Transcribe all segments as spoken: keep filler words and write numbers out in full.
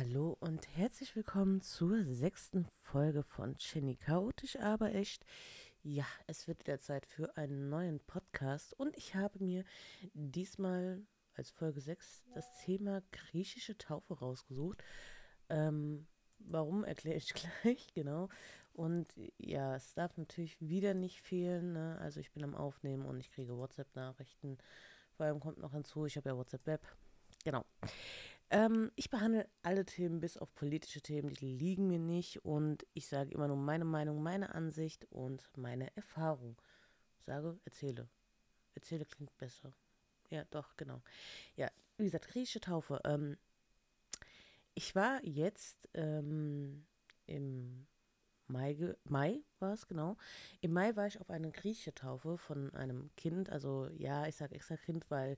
Hallo und herzlich willkommen zur sechsten Folge von Jenny Chaotisch, aber echt. Ja, es wird wieder Zeit für einen neuen Podcast und ich habe mir diesmal als Folge sechs das Thema griechische Taufe rausgesucht. Ähm, warum erkläre ich gleich, genau. Und ja, es darf natürlich wieder nicht fehlen, ne? Also ich bin am Aufnehmen und ich kriege WhatsApp-Nachrichten. Vor allem kommt noch hinzu, ich habe ja WhatsApp Web. Genau. Ähm, ich behandle alle Themen bis auf politische Themen, die liegen mir nicht und ich sage immer nur meine Meinung, meine Ansicht und meine Erfahrung. Sage, erzähle. Erzähle klingt besser. Ja, doch, genau. Ja, wie gesagt, griechische Taufe. Ähm, ich war jetzt ähm, im Mai, ge- Mai war es, genau. Im Mai war ich auf eine griechische Taufe von einem Kind. Also ja, ich sage extra Kind, weil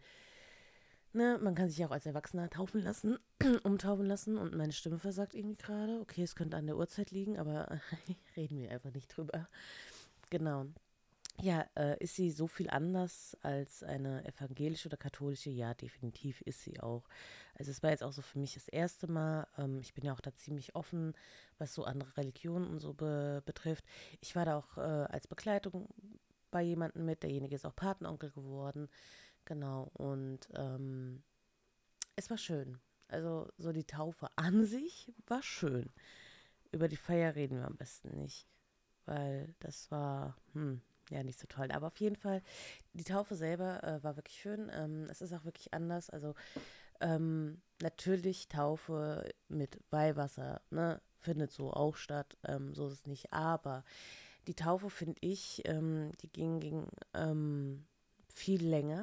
ne, man kann sich ja auch als Erwachsener taufen lassen, umtaufen lassen und meine Stimme versagt irgendwie gerade. Okay, es könnte an der Uhrzeit liegen, aber reden wir einfach nicht drüber. Genau. Ja, äh, ist sie so viel anders als eine evangelische oder katholische? Ja, definitiv ist sie auch. Also es war jetzt auch so für mich das erste Mal. Ähm, ich bin ja auch da ziemlich offen, was so andere Religionen und so be betrifft. Ich war da auch äh, als Begleitung bei jemandem mit. Derjenige ist auch Patenonkel geworden. Genau. Und ähm, es war schön. Also so die Taufe an sich war schön. Über die Feier reden wir am besten nicht, weil das war, hm, ja, nicht so toll. Aber auf jeden Fall, die Taufe selber äh, war wirklich schön. Ähm, es ist auch wirklich anders. Also ähm, natürlich Taufe mit Weihwasser, ne, findet so auch statt. Ähm, so ist es nicht. Aber die Taufe, finde ich, ähm, die ging, ging ähm, viel länger.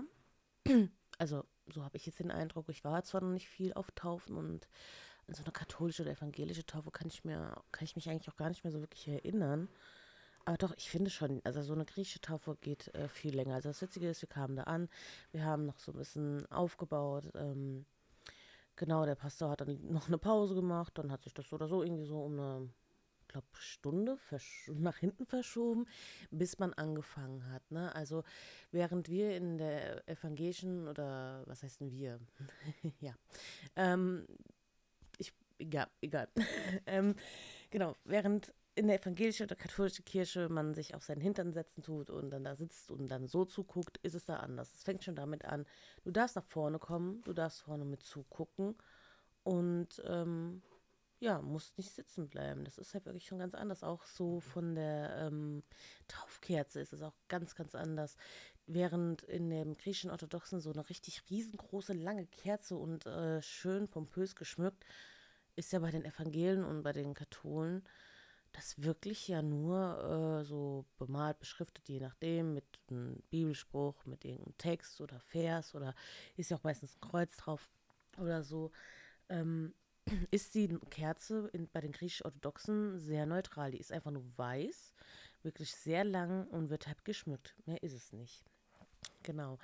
Also so habe ich jetzt den Eindruck, ich war zwar noch nicht viel auf Taufen und an so eine katholische oder evangelische Taufe kann ich mir, kann ich mich eigentlich auch gar nicht mehr so wirklich erinnern. Aber doch, ich finde schon, also so eine griechische Taufe geht äh, viel länger. Also das Witzige ist, wir kamen da an, wir haben noch so ein bisschen aufgebaut. Ähm, genau, der Pastor hat dann noch eine Pause gemacht, dann hat sich das so oder so irgendwie so um eine, ich glaube, Stunde versch- nach hinten verschoben, bis man angefangen hat. Ne? Also während wir in der evangelischen oder was heißt denn wir? ja, ähm, ich, ja, egal. ähm, genau, während in der evangelischen oder katholischen Kirche man sich auf seinen Hintern setzen tut und dann da sitzt und dann so zuguckt, ist es da anders. Es fängt schon damit an, du darfst nach vorne kommen, du darfst vorne mit zugucken und ähm, ja, musst nicht sitzen bleiben. Das ist halt wirklich schon ganz anders. Auch so von der ähm, Taufkerze ist es auch ganz, ganz anders. Während in dem griechischen Orthodoxen so eine richtig riesengroße, lange Kerze und äh, schön pompös geschmückt, ist ja bei den Evangelien und bei den Katholen das wirklich ja nur äh, so bemalt, beschriftet, je nachdem, mit einem Bibelspruch, mit irgendeinem Text oder Vers oder ist ja auch meistens ein Kreuz drauf oder so. Ähm, ist die Kerze in, bei den griechisch-orthodoxen sehr neutral. Die ist einfach nur weiß, wirklich sehr lang und wird halt geschmückt. Mehr ist es nicht. Genau.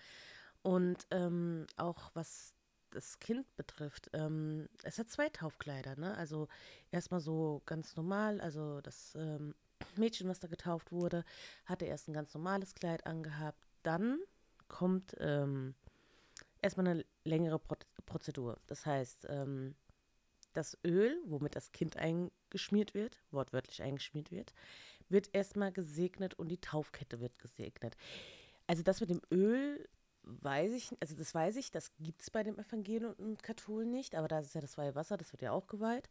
Und ähm, auch was das Kind betrifft, ähm, es hat zwei Taufkleider, ne? Also erstmal so ganz normal, also das ähm, Mädchen, was da getauft wurde, hatte erst ein ganz normales Kleid angehabt. Dann kommt ähm, erstmal eine längere Pro Prozedur. Das heißt, ähm, das Öl, womit das Kind eingeschmiert wird, wortwörtlich eingeschmiert wird, wird erstmal gesegnet und die Taufkette wird gesegnet. Also das mit dem Öl weiß ich, also das weiß ich, das gibt es bei dem Evangelien und Katholen nicht, aber da ist ja das Weihwasser, das wird ja auch geweiht.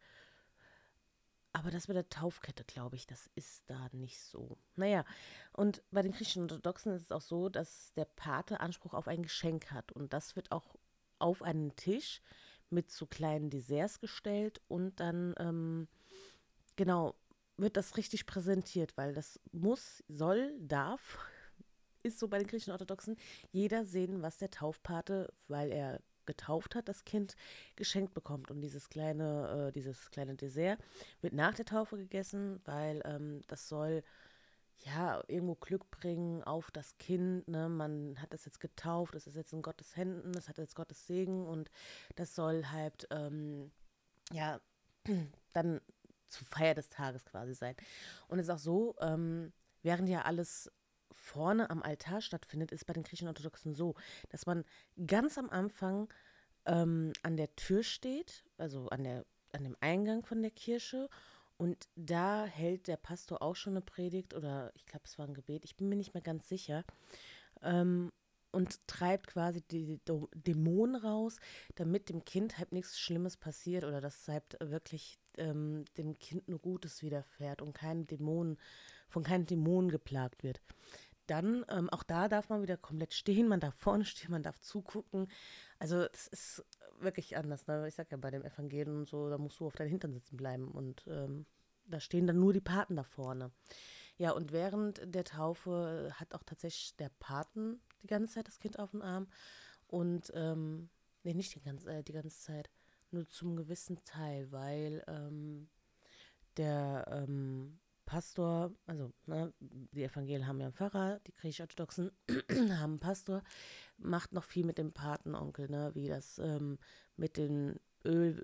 Aber das mit der Taufkette, glaube ich, das ist da nicht so. Naja, und bei den griechischen Orthodoxen ist es auch so, dass der Pate Anspruch auf ein Geschenk hat. Und das wird auch auf einen Tisch mit so kleinen Desserts gestellt und dann, ähm, genau, wird das richtig präsentiert, weil das muss, soll, darf, ist so bei den griechischen Orthodoxen, jeder sehen, was der Taufpate, weil er getauft hat, das Kind geschenkt bekommt. Und dieses kleine, äh, dieses kleine Dessert wird nach der Taufe gegessen, weil ähm, das soll ja irgendwo Glück bringen auf das Kind. Ne? Man hat das jetzt getauft, es ist jetzt in Gottes Händen, es hat jetzt Gottes Segen und das soll halt ähm, ja dann zur Feier des Tages quasi sein. Und es ist auch so, ähm, während ja alles vorne am Altar stattfindet, ist bei den griechischen Orthodoxen so, dass man ganz am Anfang ähm, an der Tür steht, also an der an dem Eingang von der Kirche und da hält der Pastor auch schon eine Predigt oder ich glaube, es war ein Gebet, ich bin mir nicht mehr ganz sicher. Ähm, und treibt quasi die Do- Dämonen raus, damit dem Kind halt nichts Schlimmes passiert oder dass halt wirklich ähm, dem Kind nur Gutes widerfährt und keine Dämonen, von keinen Dämonen geplagt wird. Dann, ähm, auch da darf man wieder komplett stehen, man darf vorne stehen, man darf zugucken. Also das ist wirklich anders. Ne? Ich sag ja, bei dem Evangelium und so, da musst du auf deinen Hintern sitzen bleiben und ähm, da stehen dann nur die Paten da vorne. Ja, und während der Taufe hat auch tatsächlich der Paten die ganze Zeit das Kind auf dem Arm und, ähm, nee, nicht die ganze, äh, die ganze Zeit, nur zum gewissen Teil, weil ähm, der ähm, Pastor, also ne, die Evangelien haben ja einen Pfarrer, die griechisch-orthodoxen haben einen Pastor, macht noch viel mit dem Patenonkel, ne, wie das ähm, mit den Öl,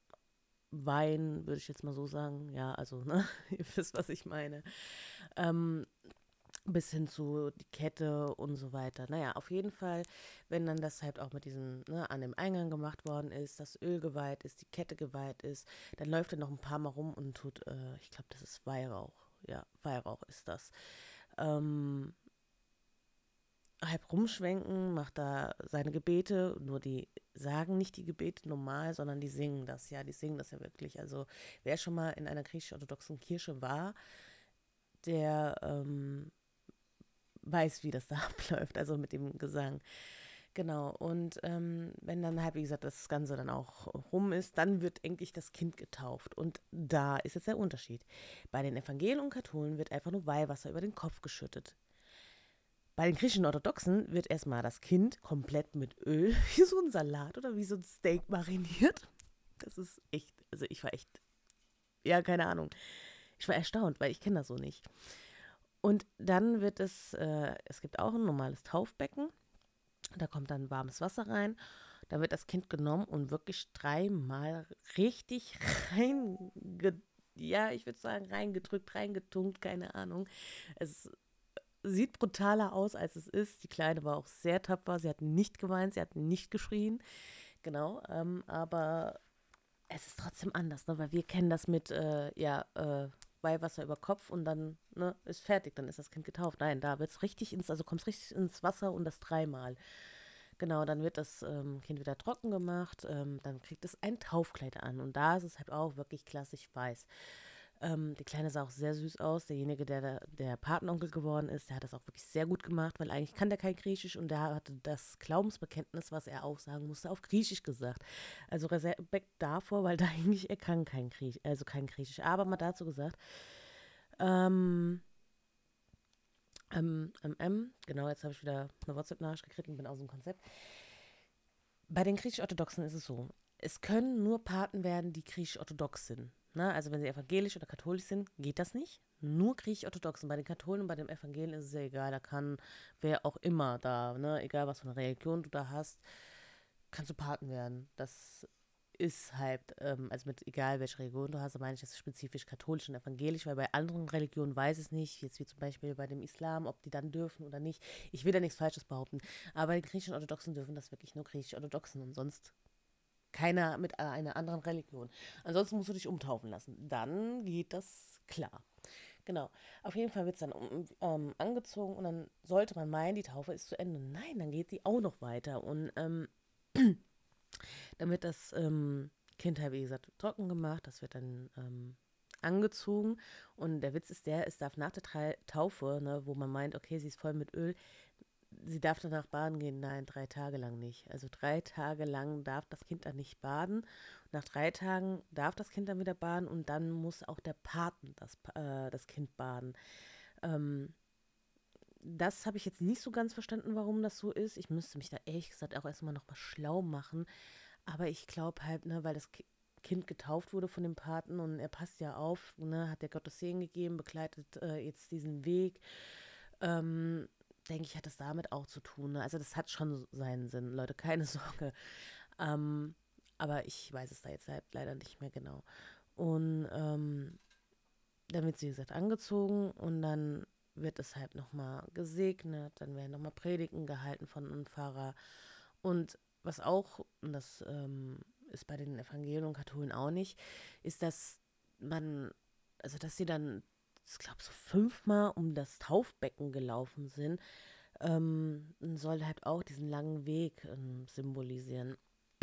Wein, würde ich jetzt mal so sagen. Ja, also, ne, ihr wisst, was ich meine. Ähm, bis hin zu die Kette und so weiter. Naja, auf jeden Fall, wenn dann das halt auch mit diesem, ne, an dem Eingang gemacht worden ist, das Öl geweiht ist, die Kette geweiht ist, dann läuft er noch ein paar Mal rum und tut, äh, ich glaube, das ist Weihrauch. Ja, Weihrauch ist das. Ähm, halb rumschwenken, macht da seine Gebete, nur die sagen nicht die Gebete normal, sondern die singen das, ja, die singen das ja wirklich. Also wer schon mal in einer griechisch-orthodoxen Kirche war, der ähm, weiß, wie das da abläuft, also mit dem Gesang. Genau, und ähm, wenn dann halt, wie gesagt, das Ganze dann auch rum ist, dann wird endlich das Kind getauft. Und da ist jetzt der Unterschied. Bei den Evangelien und Katholen wird einfach nur Weihwasser über den Kopf geschüttet. Bei den griechischen Orthodoxen wird erstmal das Kind komplett mit Öl, wie so ein Salat oder wie so ein Steak mariniert. Das ist echt, also ich war echt, ja, keine Ahnung. Ich war erstaunt, weil ich kenne das so nicht. Und dann wird es, äh, es gibt auch ein normales Taufbecken. Da kommt dann warmes Wasser rein. Da wird das Kind genommen und wirklich dreimal richtig rein, ja, ich würde sagen, reingedrückt, reingetunkt, keine Ahnung. Es sieht brutaler aus, als es ist. Die Kleine war auch sehr tapfer. Sie hat nicht geweint, sie hat nicht geschrien. Genau, ähm, aber es ist trotzdem anders, ne? Weil wir kennen das mit, äh, ja, äh, Weihwasser über Kopf und dann, ne, ist fertig, dann ist das Kind getauft. Nein, da wird es richtig ins, also kommt es richtig ins Wasser und das dreimal. Genau, dann wird das ähm, Kind wieder trocken gemacht, ähm, dann kriegt es ein Taufkleid an und da ist es halt auch wirklich klassisch weiß. Ähm, die Kleine sah auch sehr süß aus. Derjenige, der da- der Patenonkel geworden ist, der hat das auch wirklich sehr gut gemacht, weil eigentlich kann der kein Griechisch und der hatte das Glaubensbekenntnis, was er aufsagen musste, auf Griechisch gesagt. Also Respekt davor, weil da eigentlich er kann kein Griechisch, also kein Griechisch. Aber mal dazu gesagt, ähm, ähm, ähm, ähm, genau, jetzt habe ich wieder eine WhatsApp-Nachricht gekriegt und bin aus dem Konzept. Bei den griechisch-orthodoxen ist es so, es können nur Paten werden, die griechisch-orthodox sind. Ne? Also wenn sie evangelisch oder katholisch sind, geht das nicht. Nur griechisch-orthodox. Und bei den Katholen und bei den Evangelien ist es ja egal. Da kann wer auch immer da, ne? Egal was für eine Religion du da hast, kannst du Paten werden. Das ist halt, ähm, also mit egal welche Religion du hast, meine ich jetzt spezifisch katholisch und evangelisch, weil bei anderen Religionen weiß ich es nicht, jetzt wie zum Beispiel bei dem Islam, ob die dann dürfen oder nicht. Ich will da nichts Falsches behaupten, aber bei den griechischen Orthodoxen dürfen das wirklich nur griechisch-orthodoxen und sonst keiner mit einer anderen Religion. Ansonsten musst du dich umtaufen lassen. Dann geht das klar. Genau. Auf jeden Fall wird es dann um, ähm, angezogen und dann sollte man meinen, die Taufe ist zu Ende. Nein, dann geht die auch noch weiter. Und ähm, dann wird das ähm, Kind halt, wie gesagt, trocken gemacht. Das wird dann ähm, angezogen. Und der Witz ist der, es darf nach der Tra Taufe, ne, wo man meint, okay, sie ist voll mit Öl, sie darf danach baden gehen. Nein, drei Tage lang nicht. Also drei Tage lang darf das Kind dann nicht baden. Nach drei Tagen darf das Kind dann wieder baden und dann muss auch der Paten das, äh, das Kind baden. Ähm, das habe ich jetzt nicht so ganz verstanden, warum das so ist. Ich müsste mich da ehrlich gesagt auch erstmal nochmal schlau machen. Aber ich glaube halt, ne, weil das Ki Kind getauft wurde von dem Paten und er passt ja auf, ne, hat der Gott das Segen gegeben, begleitet äh, jetzt diesen Weg. Ähm, denke ich, hat das damit auch zu tun. Ne? Also das hat schon seinen Sinn, Leute, keine Sorge. Ähm, aber ich weiß es da jetzt halt leider nicht mehr genau. Und ähm, dann wird sie, wie gesagt, angezogen und dann wird es halt nochmal gesegnet, dann werden nochmal Predigten gehalten von einem Pfarrer. Und was auch, und das ähm, ist bei den Evangelien und Katholen auch nicht, ist, dass man, also dass sie dann, ich glaube, so fünfmal um das Taufbecken gelaufen sind, ähm, soll halt auch diesen langen Weg ähm, symbolisieren.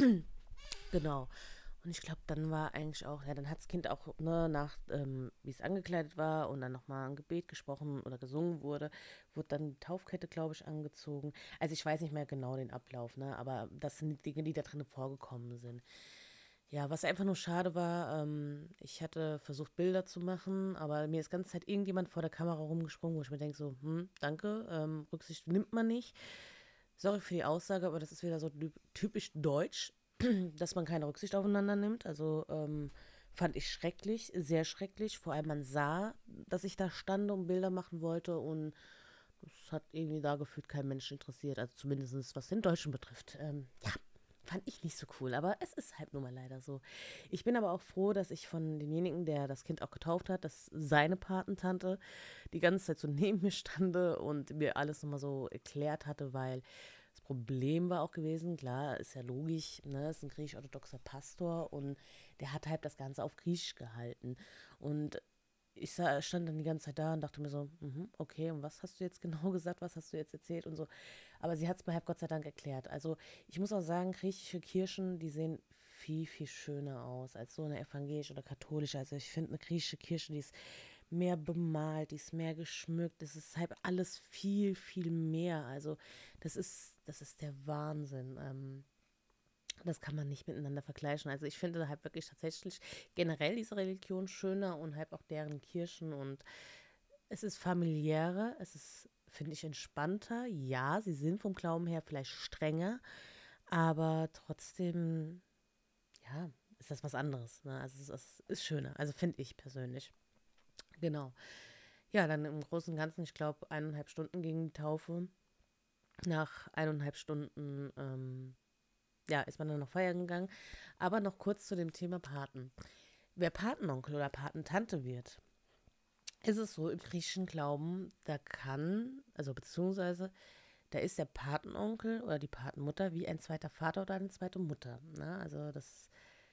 Genau. Und ich glaube, dann war eigentlich auch, ja, dann hat das Kind auch, ne, nach, ähm, wie es angekleidet war und dann nochmal ein Gebet gesprochen oder gesungen wurde, wurde dann die Taufkette, glaube ich, angezogen. Also ich weiß nicht mehr genau den Ablauf, ne, aber das sind die Dinge, die da drin vorgekommen sind. Ja, was einfach nur schade war, ähm, ich hatte versucht, Bilder zu machen, aber mir ist die ganze Zeit irgendjemand vor der Kamera rumgesprungen, wo ich mir denke, so, hm, danke, ähm, Rücksicht nimmt man nicht. Sorry für die Aussage, aber das ist wieder so typisch deutsch, dass man keine Rücksicht aufeinander nimmt. Also ähm, fand ich schrecklich, sehr schrecklich. Vor allem man sah, dass ich da stand und Bilder machen wollte und das hat irgendwie da gefühlt kein Mensch interessiert. Also zumindest was den Deutschen betrifft. Ähm, ja, fand ich nicht so cool, aber es ist halt nun mal leider so. Ich bin aber auch froh, dass ich von demjenigen, der das Kind auch getauft hat, dass seine Patentante die ganze Zeit so neben mir stande und mir alles nochmal so erklärt hatte, weil das Problem war auch gewesen, klar, ist ja logisch, ne, ist ein griechisch-orthodoxer Pastor und der hat halt das Ganze auf Griechisch gehalten. Und ich sa- stand dann die ganze Zeit da und dachte mir so, mhm, okay, und was hast du jetzt genau gesagt, was hast du jetzt erzählt und so. Aber sie hat es mir halt Gott sei Dank erklärt. Also ich muss auch sagen, griechische Kirchen, die sehen viel, viel schöner aus als so eine evangelische oder katholische. Also ich finde eine griechische Kirche, die ist mehr bemalt, die ist mehr geschmückt. Das ist halt alles viel, viel mehr. Also das ist, das ist der Wahnsinn. Ähm, das kann man nicht miteinander vergleichen. Also ich finde halt wirklich tatsächlich generell diese Religion schöner und halt auch deren Kirchen und es ist familiärer, es ist, finde ich, entspannter. Ja, sie sind vom Glauben her vielleicht strenger, aber trotzdem, ja, ist das was anderes. Ne? Also es ist, es ist schöner, also finde ich persönlich. Genau. Ja, dann im Großen und Ganzen, ich glaube, eineinhalb Stunden ging die Taufe. Nach eineinhalb Stunden, ähm, ja, ist man dann noch feiern gegangen. Aber noch kurz zu dem Thema Paten. Wer Patenonkel oder Patentante wird, ist es so im griechischen Glauben, da kann, also beziehungsweise, da ist der Patenonkel oder die Patenmutter wie ein zweiter Vater oder eine zweite Mutter. Ne? Also das,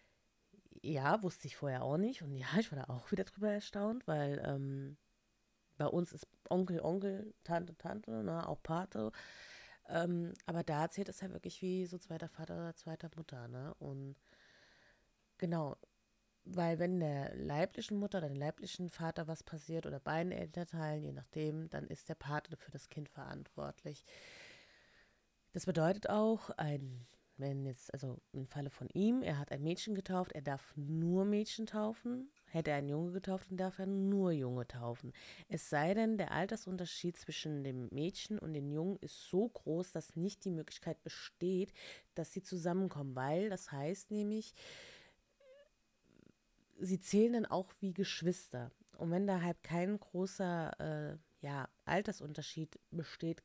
ja, wusste ich vorher auch nicht. Und ja, ich war da auch wieder drüber erstaunt, weil ähm, bei uns ist Onkel, Onkel, Tante, Tante, ne, auch Pate. Ähm, aber da zählt es halt wirklich wie so zweiter Vater oder zweiter Mutter, ne? Und genau, weil wenn der leiblichen Mutter oder dem leiblichen Vater was passiert oder beiden Elternteilen, je nachdem, dann ist der Pate für das Kind verantwortlich. Das bedeutet auch, ein, wenn jetzt, also im Falle von ihm, er hat ein Mädchen getauft, er darf nur Mädchen taufen. Hätte er einen Junge getauft, dann darf er nur Junge taufen. Es sei denn, der Altersunterschied zwischen dem Mädchen und dem Jungen ist so groß, dass nicht die Möglichkeit besteht, dass sie zusammenkommen, weil das heißt nämlich, sie zählen dann auch wie Geschwister. Und wenn da halt kein großer äh, ja, Altersunterschied besteht,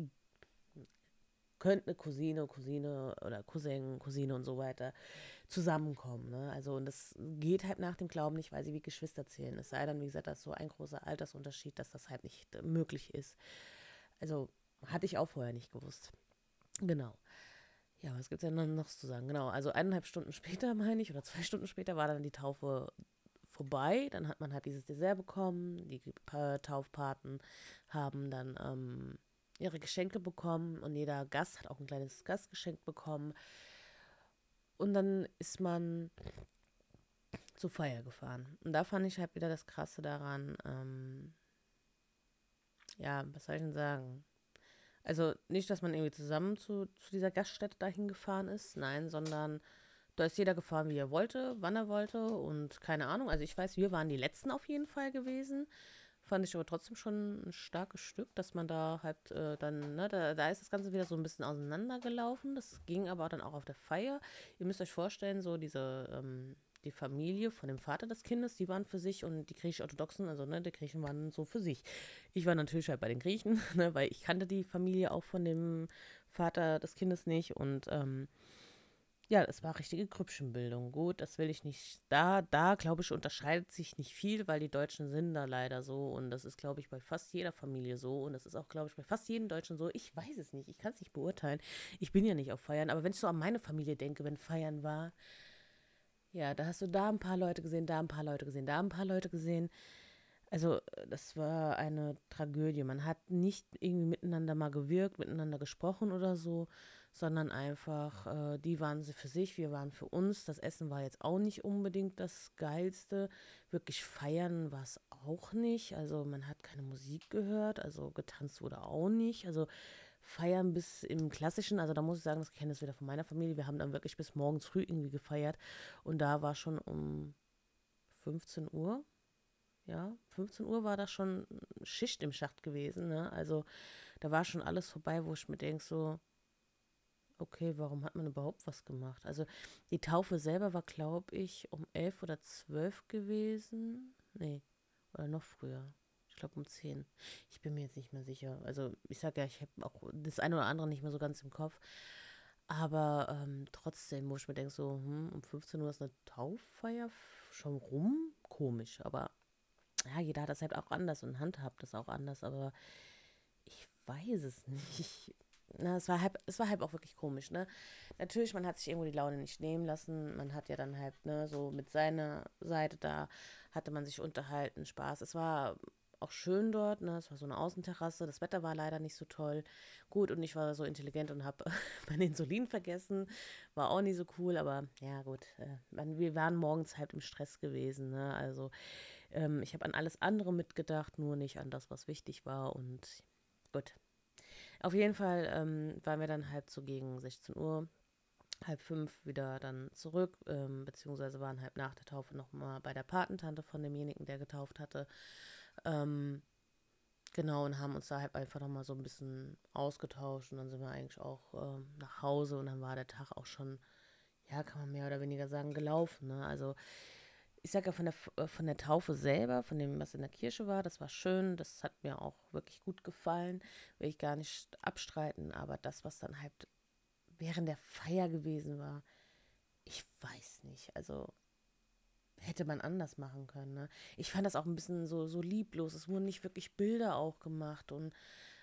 könnte eine Cousine, Cousine oder Cousin, Cousine und so weiter zusammenkommen. Ne? Also, und das geht halt nach dem Glauben nicht, weil sie wie Geschwister zählen. Es sei dann, wie gesagt, dass so ein großer Altersunterschied, dass das halt nicht äh, möglich ist. Also, hatte ich auch vorher nicht gewusst. Genau. Ja, was gibt es denn noch zu sagen? Genau, also eineinhalb Stunden später, meine ich, oder zwei Stunden später war dann die Taufe vorbei. Dann hat man halt dieses Dessert bekommen. Die pa Taufpaten haben dann ähm, ihre Geschenke bekommen und jeder Gast hat auch ein kleines Gastgeschenk bekommen. Und dann ist man zur Feier gefahren. Und da fand ich halt wieder das Krasse daran, ähm, ja, was soll ich denn sagen? Also nicht, dass man irgendwie zusammen zu, zu dieser Gaststätte dahin gefahren ist, nein, sondern da ist jeder gefahren, wie er wollte, wann er wollte und keine Ahnung. Also ich weiß, wir waren die Letzten auf jeden Fall gewesen. Fand ich aber trotzdem schon ein starkes Stück, dass man da halt äh, dann, ne, da, da ist das Ganze wieder so ein bisschen auseinandergelaufen. Das ging aber dann auch auf der Feier. Ihr müsst euch vorstellen, so diese, ähm, die Familie von dem Vater des Kindes, die waren für sich und die griechisch-orthodoxen, also ne, die Griechen waren so für sich. Ich war natürlich halt bei den Griechen, ne, weil ich kannte die Familie auch von dem Vater des Kindes nicht und ähm, ja, es war richtige Grüppchenbildung. Gut, das will ich nicht. Da, da glaube ich, unterscheidet sich nicht viel, weil die Deutschen sind da leider so. Und das ist, glaube ich, bei fast jeder Familie so. Und das ist auch, glaube ich, bei fast jedem Deutschen so. Ich weiß es nicht. Ich kann es nicht beurteilen. Ich bin ja nicht auf Feiern. Aber wenn ich so an meine Familie denke, wenn Feiern war, Ja, da hast du da ein paar Leute gesehen, da ein paar Leute gesehen, da ein paar Leute gesehen. Also, äh, das war eine Tragödie. Man hat nicht irgendwie miteinander mal gewirkt, miteinander gesprochen oder so, sondern einfach, äh, die waren sie für sich, wir waren für uns. Das Essen war jetzt auch nicht unbedingt das Geilste. Wirklich feiern war es auch nicht. Also, man hat keine Musik gehört, also getanzt wurde auch nicht. Also, feiern bis im Klassischen, also da muss ich sagen, das kenne ich wieder von meiner Familie. Wir haben dann wirklich bis morgens früh irgendwie gefeiert und da war schon um fünfzehn Uhr, ja, fünfzehn Uhr war da schon Schicht im Schacht gewesen, ne? Also da war schon alles vorbei, wo ich mir denke, so, okay, warum hat man überhaupt was gemacht? Also die Taufe selber war, glaube ich, um elf oder zwölf gewesen. Nee, oder noch früher. Ich glaube um zehn. Ich bin mir jetzt nicht mehr sicher. Also ich sage ja, ich habe auch das eine oder andere nicht mehr so ganz im Kopf. Aber ähm, trotzdem, wo ich mir denke, so, hm, um fünfzehn Uhr ist eine Tauffeier schon rum. Komisch, aber ja, jeder hat das halt auch anders und handhabt das auch anders, aber ich weiß es nicht. Na, es war halt, es war halt auch wirklich komisch, ne? Natürlich, man hat sich irgendwo die Laune nicht nehmen lassen. Man hat ja dann halt, ne, so mit seiner Seite da hatte man sich unterhalten, Spaß. Es war auch schön dort, ne? Es war so eine Außenterrasse. Das Wetter war leider nicht so toll. Gut, und ich war so intelligent und habe mein Insulin vergessen. War auch nicht so cool, aber ja, gut. Äh, man, wir waren morgens halt im Stress gewesen, ne? Also ähm, ich habe an alles andere mitgedacht, nur nicht an das, was wichtig war. Und gut. Auf jeden Fall ähm, waren wir dann halt so gegen sechzehn Uhr, halb fünf wieder dann zurück, ähm, beziehungsweise waren halt nach der Taufe nochmal bei der Patentante von demjenigen, der getauft hatte. Ähm, genau, und haben uns da halt einfach nochmal so ein bisschen ausgetauscht und dann sind wir eigentlich auch ähm, nach Hause und dann war der Tag auch schon, ja, kann man mehr oder weniger sagen, gelaufen. Ne? Also ich sage ja von der, äh, von der Taufe selber, von dem, was in der Kirche war, das war schön, das hat mir auch wirklich gut gefallen, will ich gar nicht abstreiten, aber das, was dann halt während der Feier gewesen war, ich weiß nicht, also hätte man anders machen können. Ne? Ich fand das auch ein bisschen so, so lieblos, es wurden nicht wirklich Bilder auch gemacht und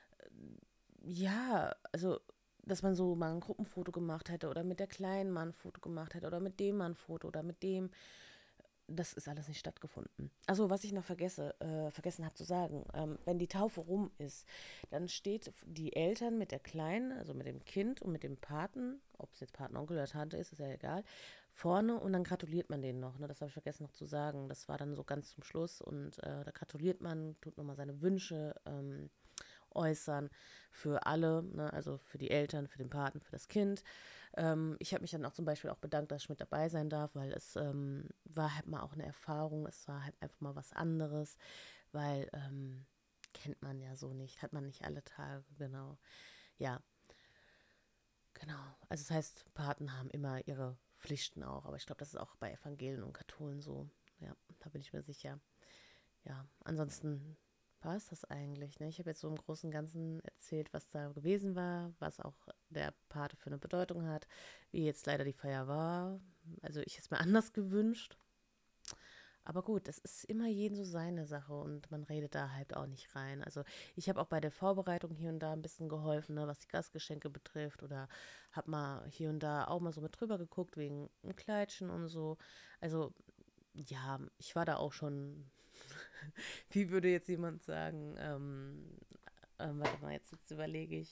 ja, also dass man so mal ein Gruppenfoto gemacht hätte oder mit der Kleinen mal ein Foto gemacht hätte oder mit dem mal ein Foto oder mit dem. Das ist alles nicht stattgefunden. Also, was ich noch vergesse, äh, vergessen habe zu sagen, ähm, wenn die Taufe rum ist, dann steht die Eltern mit der Kleinen, also mit dem Kind und mit dem Paten, ob es jetzt Patenonkel oder Tante ist, ist ja egal, vorne und dann gratuliert man denen noch. Ne? Das habe ich vergessen noch zu sagen. Das war dann so ganz zum Schluss und äh, da gratuliert man, tut nochmal seine Wünsche ähm, äußern für alle, ne? Also für die Eltern, für den Paten, für das Kind. Ähm, ich habe mich dann auch zum Beispiel auch bedankt, dass ich mit dabei sein darf, weil es ähm, war halt mal auch eine Erfahrung, es war halt einfach mal was anderes, weil ähm, kennt man ja so nicht, hat man nicht alle Tage, genau. Ja, genau. Also das heißt, Paten haben immer ihre Pflichten auch, aber ich glaube, das ist auch bei Evangelien und Katholen so. Ja, da bin ich mir sicher. Ja, ansonsten war es das eigentlich. Ne? Ich habe jetzt so im Großen und Ganzen erzählt, was da gewesen war, was auch der Pate für eine Bedeutung hat, wie jetzt leider die Feier war. Also ich hätte es mir anders gewünscht. Aber gut, das ist immer jeden so seine Sache und man redet da halt auch nicht rein. Also ich habe auch bei der Vorbereitung hier und da ein bisschen geholfen, ne, was die Gastgeschenke betrifft oder habe mal hier und da auch mal so mit drüber geguckt wegen ein Kleidchen und so. Also ja, ich war da auch schon, wie würde jetzt jemand sagen, ähm, ähm, warte mal, jetzt, jetzt überlege ich,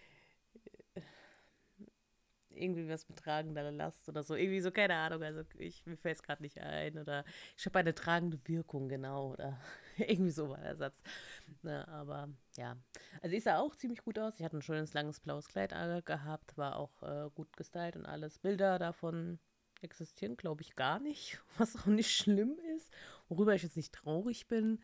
irgendwie was mit tragender Last oder so. Irgendwie so, keine Ahnung, also ich, mir fällt es gerade nicht ein. Oder ich habe eine tragende Wirkung, genau. Oder irgendwie so war der Satz. Ne, aber ja, also ich sah auch ziemlich gut aus. Ich hatte ein schönes, langes, blaues Kleid äh, gehabt, war auch äh, gut gestylt und alles. Bilder davon existieren, glaube ich, gar nicht, was auch nicht schlimm ist. Worüber ich jetzt nicht traurig bin,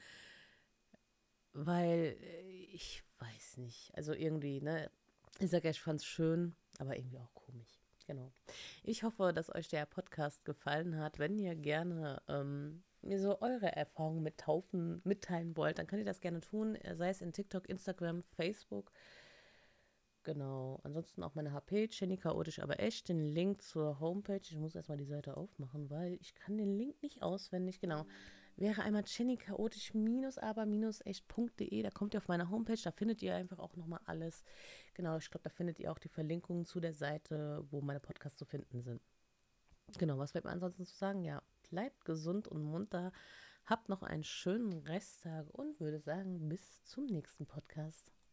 weil äh, ich weiß nicht. Also irgendwie, ne? Ich sage ja, ich fand es schön, aber irgendwie auch komisch. Genau. Ich hoffe, dass euch der Podcast gefallen hat. Wenn ihr gerne ähm, mir so eure Erfahrungen mit Taufen mitteilen wollt, dann könnt ihr das gerne tun, äh, sei es in TikTok, Instagram, Facebook. Genau. Ansonsten auch meine H P, Jenny chaotisch, aber echt. Den Link zur Homepage. Ich muss erstmal die Seite aufmachen, weil ich kann den Link nicht auswendig. Genau. Wäre einmal Jenny chaotisch aber echt.de. Da kommt ihr auf meine Homepage. Da findet ihr einfach auch nochmal alles. Genau. Ich glaube, da findet ihr auch die Verlinkungen zu der Seite, wo meine Podcasts zu finden sind. Genau, was bleibt mir ansonsten zu sagen? Ja, bleibt gesund und munter, habt noch einen schönen Resttag und würde sagen, bis zum nächsten Podcast.